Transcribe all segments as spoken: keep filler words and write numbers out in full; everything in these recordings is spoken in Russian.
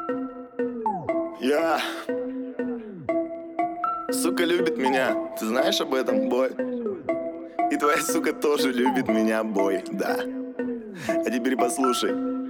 Я... Сука любит меня, ты знаешь об этом, бой? И твоя сука тоже любит меня, бой, да. А теперь послушай.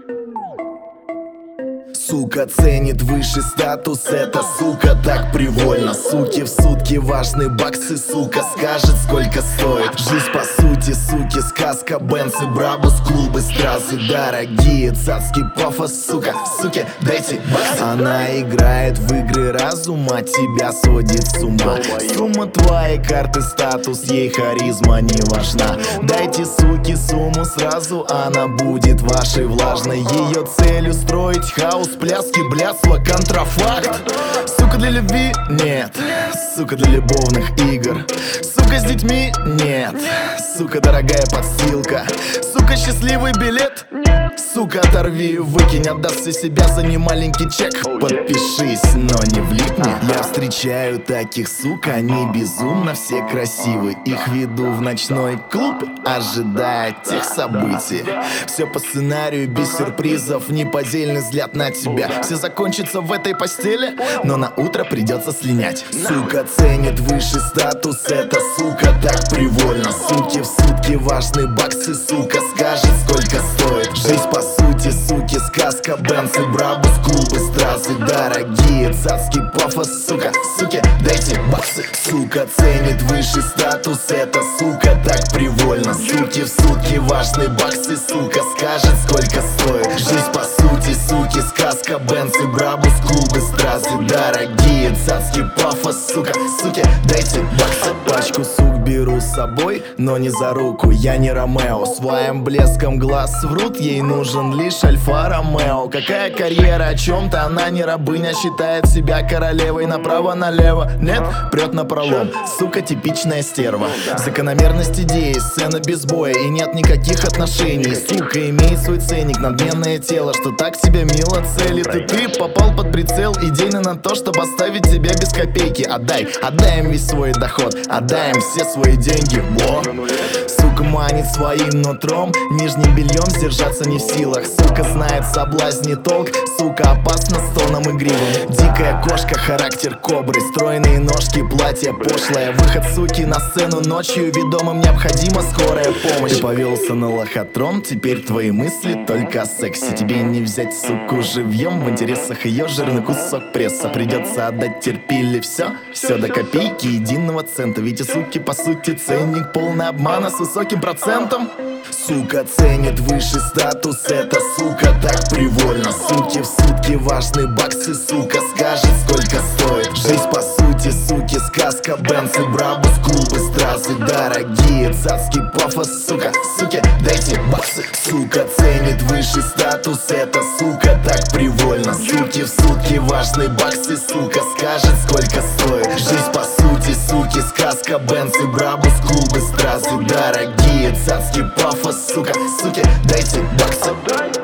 Сука ценит высший статус, эта сука так привольна. Суки в сутки важны баксы, сука скажет сколько стоит. Жизнь по сути, суки, сказка, Бенц и Брабус, клубы, стразы дорогие, цацкий пафос, сука, суки, дайте баксы. Она играет в игры разума, тебя сводит с ума. Сумма твоей карты, статус, ей харизма не важна. Дайте суки сумму сразу, она будет вашей влажной. Ее цель устроить хаос, пляски, блядство, контрафакт. Сука для любви? Нет. Сука для любовных игр. Сука с детьми? Нет. Сука дорогая подстилка. Сука счастливый билет? Сука оторви, выкинь, отдаст себя за немаленький чек. Подпишись, но не влипни. Я встречаю таких сук, они безумно все красивы. Их веду в ночной клуб, ожидая тех событий. Все по сценарию, без сюрпризов, неподдельный взгляд на тебя. Все закончится в этой постели, но на утро придется слинять. Сука ценит высший статус, эта сука так привольна. Суки в сутки важны баксы, сука скажет сколько стоит. Жизнь по сути, суки, сказка, Бенц и Брабус, клубы, стразы дорогие, цацкий пафос, сука, суки, дайте баксы. Сука ценит высший статус, эта сука так привольна. Суки в сутки важны баксы, сука скажет сколько стоит. Жизнь по сути, суки, сказка, Бенц и Брабус, клубы, стразы дорогие, цацкий пафос, сука, суки, дайте баксы. Пачку сук беру с собой, но не за руку, я не Ромео. Своим блеском глаз врут, ей нужен лишь Альфа Ромео. Какая карьера, о чем-то она не рабыня, считает себя королевой направо-налево. Нет, прет на пролом, сука типичная стерва. Закономерность идеи, сцена без боя и нет никаких отношений. Сука имеет свой ценник, надменное тело, что так тебя мило целит. И ты попал под прицел идейно на то, чтобы оставить тебя без копейки. Отдай, отдай им весь свой доход, отдай им все свои деньги. Во. Сука манит своим нутром, нижним бельем сдержаться не в силах. Сука знает соблазни толк, сука опасна с тоном игривым. Дикая кошка, характер кобры, стройные ножки, платье пошлое. Выход суки на сцену ночью, ведомым необходима скорая помощь. Ты повелся на лохотрон, теперь твои мысли только о сексе. Тебе не взять суку живьем, в интересах ее жирный кусок пресса. Придется отдать терпили все, все до копейки единого цента. Ведь и суки по сути ценник полный обмана с высоким процентом. Сука ценит высший статус, эта сука так привольна. Суки в сутки важны баксы, сука скажет сколько стоит. Жизнь по сути, суки, сказка, Бенц и Брабус, клубы, стразы дорогие, цацкий пафос, сука, суки, дайте баксы. Сука ценит высший статус, эта сука так привольна. Суки в сутки важны баксы, сука скажет сколько стоит. Жизнь по сути, суки, сказка, Бенц и Брабус, клубы, стразы дорогие, цацкий пафос, сука, суки, дайте баксы.